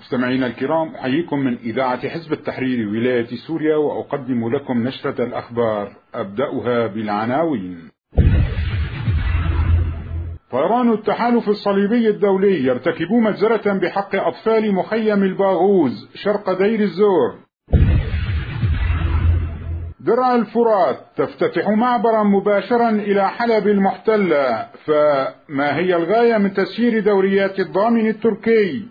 مستمعينا الكرام، أحييكم من إذاعة حزب التحرير ولاية سوريا، وأقدم لكم نشرة الأخبار أبدأها بالعناوين. طيران التحالف الصليبي الدولي يرتكب مجزرة بحق أطفال مخيم الباغوز شرق دير الزور. درع الفرات تفتتح معبرا مباشرا إلى حلب المحتلة، فما هي الغاية من تسيير دوريات الضامن التركي؟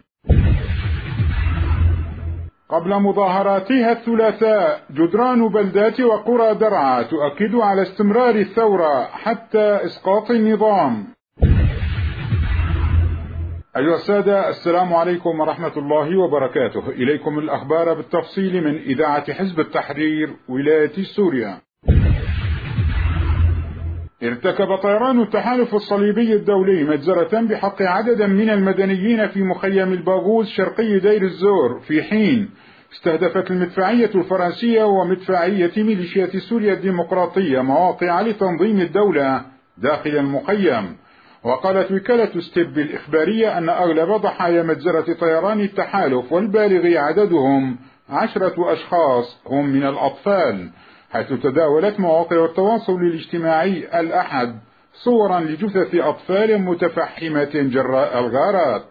قبل مظاهراتها الثلاثاء، جدران بلدات وقرى درعا تؤكد على استمرار الثورة حتى إسقاط النظام. أيها السادة، السلام عليكم ورحمة الله وبركاته. إليكم الأخبار بالتفصيل من إذاعة حزب التحرير ولاية سوريا. ارتكب طيران التحالف الصليبي الدولي مجزرة بحق عدد من المدنيين في مخيم الباغوز شرقي دير الزور، في حين استهدفت المدفعية الفرنسية ومدفعية ميليشيات سوريا الديمقراطية مواقع لتنظيم الدولة داخل المخيم. وقالت وكالة ستيب الإخبارية أن أغلب ضحايا مجزرة طيران التحالف والبالغ عددهم 10 أشخاص هم من الأطفال، حيث تداولت مواقع التواصل الاجتماعي الأحد صورا لجثث أطفال متفحمة جراء الغارات.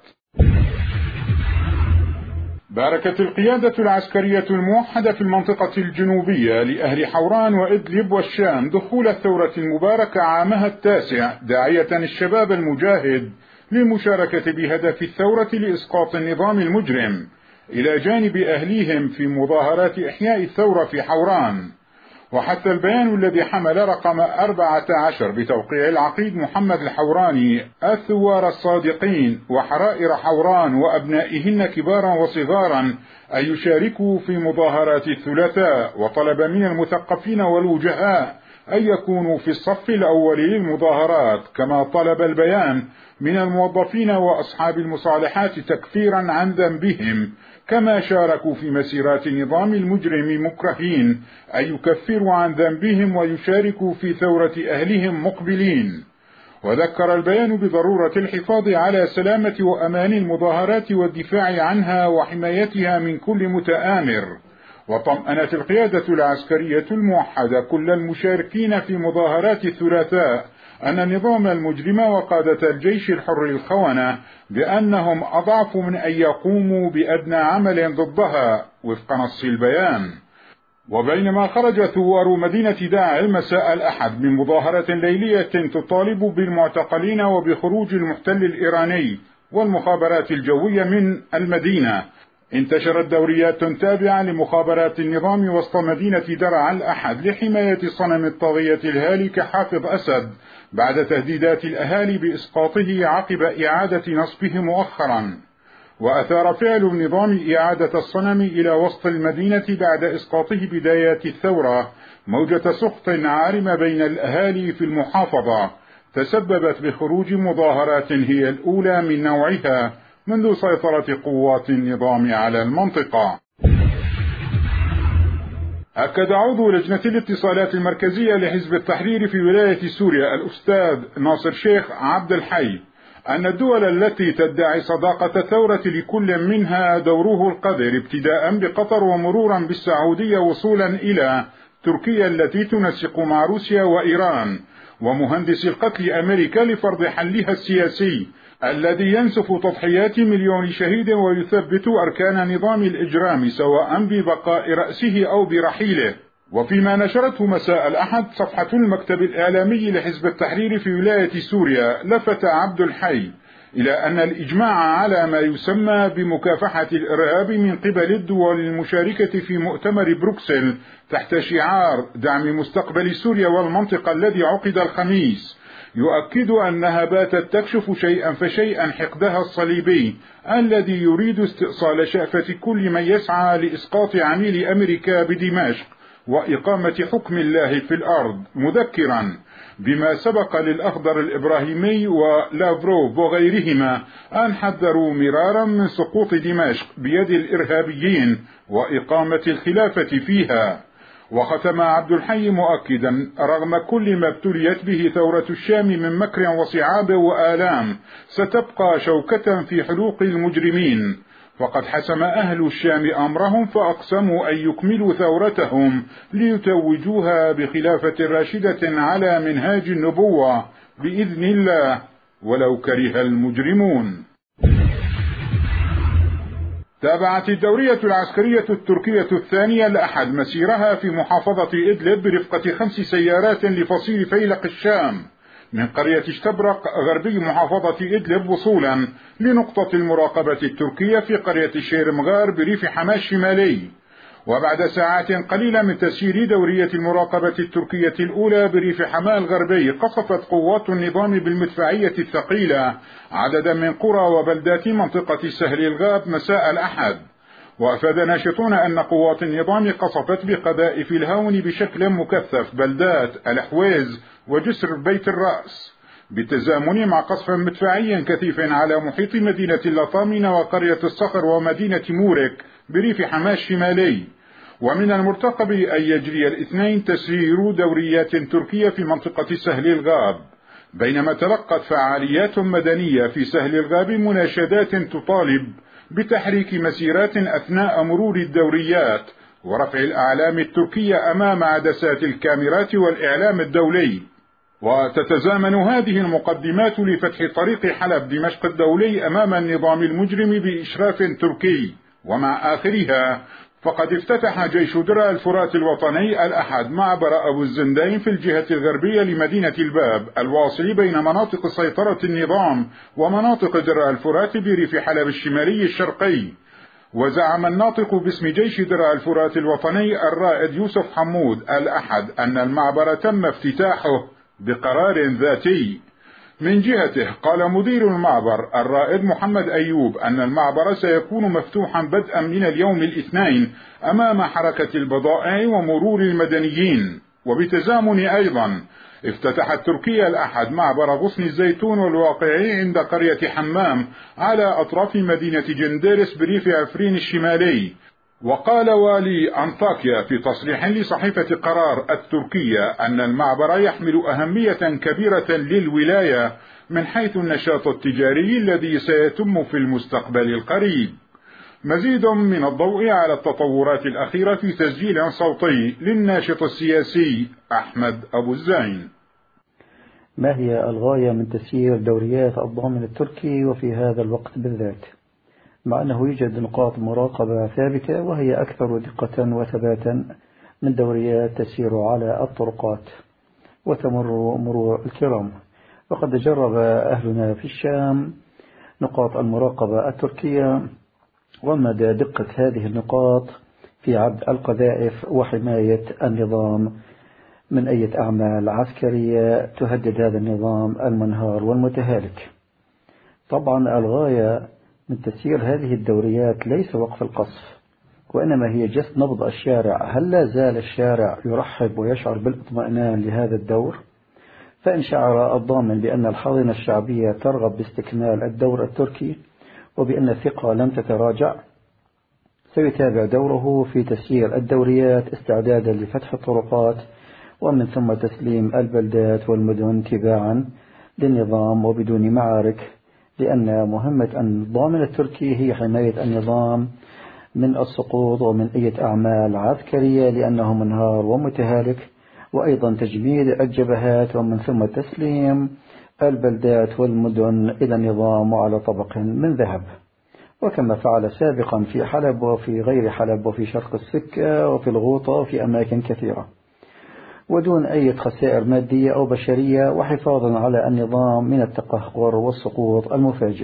باركت القيادة العسكرية الموحدة في المنطقة الجنوبية لأهل حوران وإدلب والشام دخول الثورة المباركة عامها التاسع، داعية الشباب المجاهد للمشاركة بهدف الثورة لإسقاط النظام المجرم إلى جانب أهليهم في مظاهرات إحياء الثورة في حوران. وحتى البيان الذي حمل رقم 14 بتوقيع العقيد محمد الحوراني الثوار الصادقين وحرائر حوران وأبنائهن كبارا وصغارا أن يشاركوا في مظاهرات الثلاثاء، وطلب من المثقفين والوجهاء أن يكونوا في الصف الأول للمظاهرات. كما طلب البيان من الموظفين وأصحاب المصالحات تكفيرا عن ذنبهم كما شاركوا في مسيرات النظام المجرم مكرهين أن يكفروا عن ذنبهم ويشاركوا في ثورة أهلهم مقبلين. وذكر البيان بضرورة الحفاظ على سلامة وأمان المظاهرات والدفاع عنها وحمايتها من كل متآمر. وطمأنت القيادة العسكرية الموحدة كل المشاركين في مظاهرات الثلاثاء أن النظام المجرم وقادة الجيش الحر الخونة بأنهم أضعف من أن يقوموا بأدنى عمل ضدها وفق نص البيان. وبينما خرج ثوار مدينة داعا مساء الأحد من مظاهرة ليلية تطالب بالمعتقلين وبخروج المحتل الإيراني والمخابرات الجوية من المدينة، انتشرت دوريات تابعة لمخابرات النظام وسط مدينة درعا الأحد لحماية صنم الطاغية الهالك حافظ أسد بعد تهديدات الأهالي بإسقاطه عقب إعادة نصبه مؤخرا. وأثار فعل النظام إعادة الصنم إلى وسط المدينة بعد إسقاطه بدايات الثورة موجة سخط عارمة بين الأهالي في المحافظة، تسببت بخروج مظاهرات هي الأولى من نوعها منذ سيطرة قوات النظام على المنطقة. أكد عضو لجنة الاتصالات المركزية لحزب التحرير في ولاية سوريا الأستاذ ناصر شيخ عبد الحي أن الدول التي تدعي صداقة الثورة لكل منها دوره القذر، ابتداء بقطر ومرورا بالسعودية وصولا إلى تركيا التي تنسق مع روسيا وإيران ومهندس القتل أمريكا لفرض حلها السياسي الذي ينسف تضحيات مليون شهيد ويثبت أركان نظام الإجرام سواء ببقاء رأسه أو برحيله. وفيما نشرته مساء الأحد صفحة المكتب الإعلامي لحزب التحرير في ولاية سوريا، لفت عبد الحي إلى أن الإجماع على ما يسمى بمكافحة الإرهاب من قبل الدول المشاركة في مؤتمر بروكسل تحت شعار دعم مستقبل سوريا والمنطقة الذي عقد الخميس يؤكد أنها باتت تكشف شيئا فشيئا حقدها الصليبي الذي يريد استئصال شأفة كل من يسعى لإسقاط عميل أمريكا بدمشق وإقامة حكم الله في الأرض، مذكرا بما سبق للأخضر الإبراهيمي ولافروف وغيرهما أن حذروا مرارا من سقوط دمشق بيد الإرهابيين وإقامة الخلافة فيها. وختم عبد الحي مؤكدا رغم كل ما ابتليت به ثورة الشام من مكر وصعاب وآلام ستبقى شوكة في حلوق المجرمين، فقد حسم أهل الشام أمرهم فأقسموا أن يكملوا ثورتهم ليتوجوها بخلافة راشدة على منهاج النبوة بإذن الله ولو كره المجرمون. تابعت الدورية العسكرية التركية الثانية الأحد مسيرها في محافظة إدلب برفقة 5 سيارات لفصيل فيلق الشام من قرية اشتبرق غربي محافظة إدلب وصولا لنقطة المراقبة التركية في قرية شيرمغار بريف حماة الشمالي. وبعد ساعات قليلة من تسيير دورية المراقبة التركية الأولى بريف حماة الغربي، قصفت قوات النظام بالمدفعية الثقيلة عددا من قرى وبلدات منطقة سهل الغاب مساء الأحد. وأفاد ناشطون أن قوات النظام قصفت بقذائف الهاون بشكل مكثف بلدات الحويز وجسر بيت الرأس، بالتزامن مع قصف مدفعي كثيف على محيط مدينة اللطامين وقرية الصخر ومدينة مورك بريف حماة الشمالي. ومن المرتقب أن يجري الاثنين تسيير دوريات تركية في منطقة سهل الغاب، بينما تلقت فعاليات مدنية في سهل الغاب مناشدات تطالب بتحريك مسيرات أثناء مرور الدوريات ورفع الأعلام التركية أمام عدسات الكاميرات والإعلام الدولي. وتتزامن هذه المقدمات لفتح طريق حلب دمشق الدولي أمام النظام المجرم بإشراف تركي. ومع آخرها فقد افتتح جيش درع الفرات الوطني الأحد معبر أبو الزندين في الجهة الغربية لمدينة الباب الواصل بين مناطق سيطرة النظام ومناطق درع الفرات بريف حلب الشمالي الشرقي. وزعم الناطق باسم جيش درع الفرات الوطني الرائد يوسف حمود الأحد أن المعبر تم افتتاحه بقرار ذاتي. من جهته قال مدير المعبر الرائد محمد أيوب أن المعبر سيكون مفتوحا بدءا من اليوم الاثنين أمام حركة البضائع ومرور المدنيين. وبتزامن أيضا افتتحت تركيا الأحد معبر غصن الزيتون والواقعي عند قرية حمام على أطراف مدينة جنديرس بريف عفرين الشمالي. وقال والي أنطاكيا في تصريح لصحيفة قرار التركية أن المعبر يحمل أهمية كبيرة للولاية من حيث النشاط التجاري الذي سيتم في المستقبل القريب. مزيد من الضوء على التطورات الأخيرة في تسجيل صوتي للناشط السياسي أحمد أبو الزين. ما هي الغاية من تسيير دوريات الضامن التركي وفي هذا الوقت بالذات، مع أنه يوجد نقاط مراقبة ثابتة وهي أكثر دقة وثباتا من دوريات تسير على الطرقات وتمر مرور الكرام؟ وقد جرب أهلنا في الشام نقاط المراقبة التركية ومدى دقة هذه النقاط في عد القذائف وحماية النظام من أي أعمال عسكرية تهدد هذا النظام المنهار والمتهالك. طبعا الغاية من تسيير هذه الدوريات ليس وقف القصف، وإنما هي جس نبض الشارع. هل لا زال الشارع يرحب ويشعر بالاطمئنان لهذا الدور؟ فإن شعر الضامن بأن الحاضنة الشعبية ترغب باستكمال الدور التركي وبأن الثقة لم تتراجع، سيتابع دوره في تسيير الدوريات استعدادا لفتح الطرقات ومن ثم تسليم البلدات والمدن تباعا للنظام وبدون معارك، لأن مهمة الضامن التركي هي حماية النظام من السقوط ومن أي أعمال عسكرية لأنه منهار ومتهالك، وأيضا تجميد الجبهات ومن ثم تسليم البلدات والمدن إلى النظام وعلى طبق من ذهب، وكما فعل سابقا في حلب وفي غير حلب وفي شرق السكة وفي الغوطة وفي أماكن كثيرة، ودون أي خسائر مادية أو بشرية، وحفاظا على النظام من التقهقر والسقوط المفاجئ.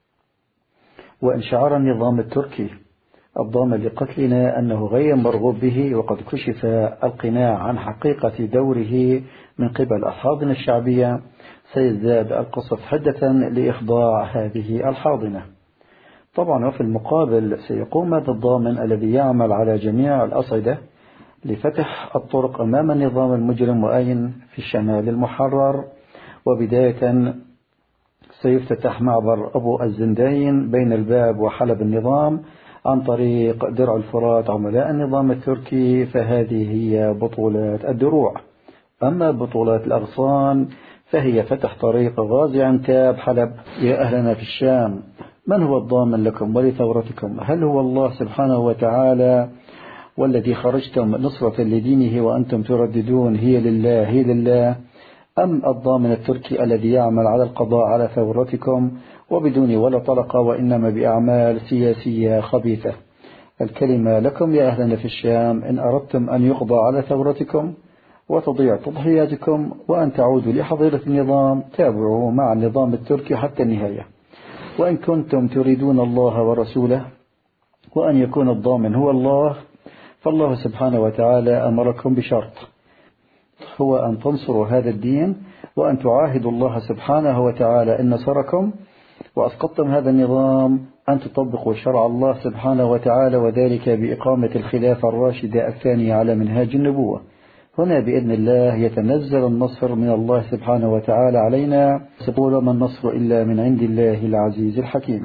وإن شعر النظام التركي الضامن لقتلنا أنه غير مرغوب به وقد كشف القناع عن حقيقة دوره من قبل الحاضنة الشعبية، سيزداد القصف حدة لإخضاع هذه الحاضنة. طبعا وفي المقابل سيقوم هذا الضامن الذي يعمل على جميع الأصعدة لفتح الطرق أمام النظام المجرم وأين في الشمال المحرر. وبداية سيفتتح معبر أبو الزندين بين الباب وحلب النظام عن طريق درع الفرات عملاء النظام التركي، فهذه هي بطولات الدروع. أما بطولات الأغصان فهي فتح طريق غازي عنتاب حلب. يا أهلنا في الشام، من هو الضامن لكم ولثورتكم؟ هل هو الله سبحانه وتعالى والذي خرجتم نصرة لدينه وأنتم ترددون هي لله هي لله، أم الضامن التركي الذي يعمل على القضاء على ثورتكم وبدون ولا طلقة وإنما بأعمال سياسية خبيثة؟ الكلمة لكم يا أهلنا في الشام، إن أردتم أن يقضى على ثورتكم وتضيع تضحياتكم وأن تعودوا لحظيرة النظام، تابعوا مع النظام التركي حتى النهاية. وإن كنتم تريدون الله ورسوله وأن يكون الضامن هو الله، فالله سبحانه وتعالى أمركم بشرط، هو أن تنصروا هذا الدين وأن تعاهدوا الله سبحانه وتعالى إن نصركم وأسقطتم هذا النظام أن تطبقوا شرع الله سبحانه وتعالى، وذلك بإقامة الخلافة الراشدة الثانية على منهاج النبوة. هنا بإذن الله يتنزل النصر من الله سبحانه وتعالى علينا، سيقول ما النصر إلا من عند الله العزيز الحكيم.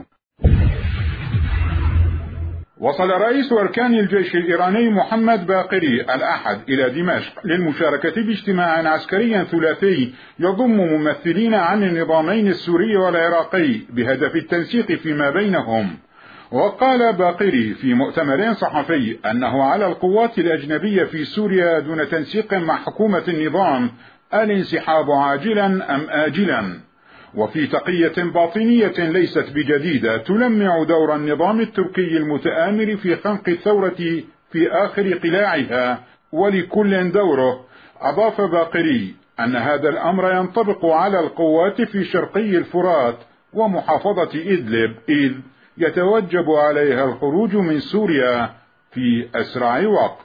وصل رئيس أركان الجيش الإيراني محمد باقري الأحد إلى دمشق للمشاركة باجتماع عسكري ثلاثي يضم ممثلين عن النظامين السوري والعراقي بهدف التنسيق فيما بينهم. وقال باقري في مؤتمر صحفي أنه على القوات الأجنبية في سوريا دون تنسيق مع حكومة النظام الانسحاب عاجلا أم آجلا. وفي تقية باطنية ليست بجديدة تلمع دور النظام التركي المتآمر في خنق الثورة في آخر قلاعها، ولكل دوره. أضاف باقري أن هذا الأمر ينطبق على القوات في شرقي الفرات ومحافظة إدلب، إذ يتوجب عليها الخروج من سوريا في أسرع وقت.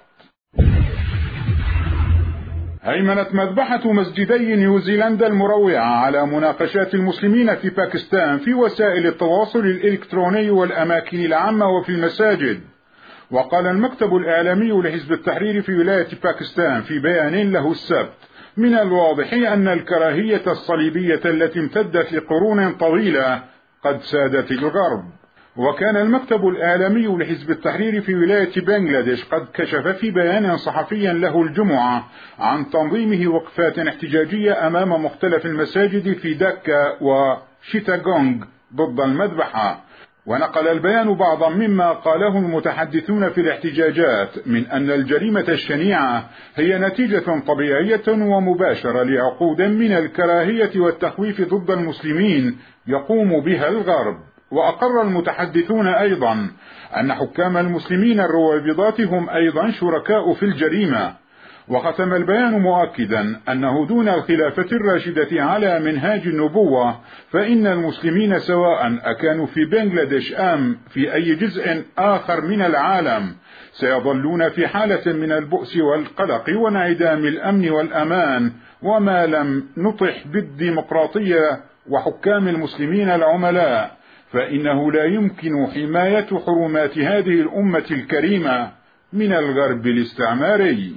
هيمنت مذبحة مسجدي نيوزيلندا المروعة على مناقشات المسلمين في باكستان في وسائل التواصل الإلكتروني والأماكن العامة وفي المساجد. وقال المكتب الإعلامي لحزب التحرير في ولاية باكستان في بيان له السبت: من الواضح أن الكراهية الصليبية التي امتدت لقرون طويلة قد سادت الغرب. وكان المكتب الإعلامي لحزب التحرير في ولاية بنغلاديش قد كشف في بيان صحفي له الجمعة عن تنظيمه وقفات احتجاجية أمام مختلف المساجد في دكا وشيتاغونغ ضد المذبحة. ونقل البيان بعضا مما قاله المتحدثون في الاحتجاجات من أن الجريمة الشنيعة هي نتيجة طبيعية ومباشرة لعقود من الكراهية والتخويف ضد المسلمين يقوم بها الغرب. وأقر المتحدثون أيضا أن حكام المسلمين الرويبضات هم أيضا شركاء في الجريمة. وختم البيان مؤكدا أنه دون الخلافة الراشدة على منهاج النبوة فإن المسلمين سواء أكانوا في بنغلاديش أم في أي جزء آخر من العالم سيظلون في حالة من البؤس والقلق وانعدام الأمن والأمان، وما لم نطح بالديمقراطية وحكام المسلمين العملاء فإنه لا يمكن حماية حرمات هذه الأمة الكريمة من الغرب الاستعماري.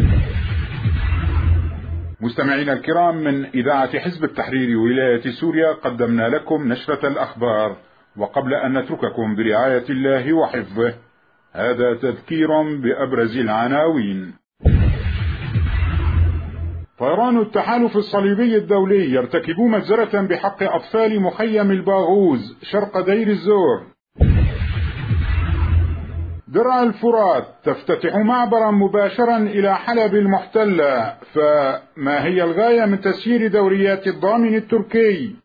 مستمعينا الكرام، من إذاعة حزب التحرير ولاية سوريا قدمنا لكم نشرة الأخبار. وقبل أن نترككم برعاية الله وحفظه، هذا تذكير بأبرز العناوين. طيران التحالف الصليبي الدولي يرتكب مجزرة بحق أطفال مخيم الباغوز شرق دير الزور. درع الفرات تفتتح معبرا مباشرا إلى حلب المحتلة، فما هي الغاية من تسيير دوريات الضامن التركي؟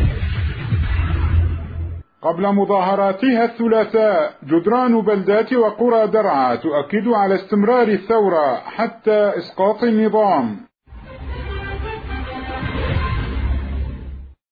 قبل مظاهراتها الثلاثاء جدران بلدات وقرى درعا تؤكد على استمرار الثورة حتى إسقاط النظام.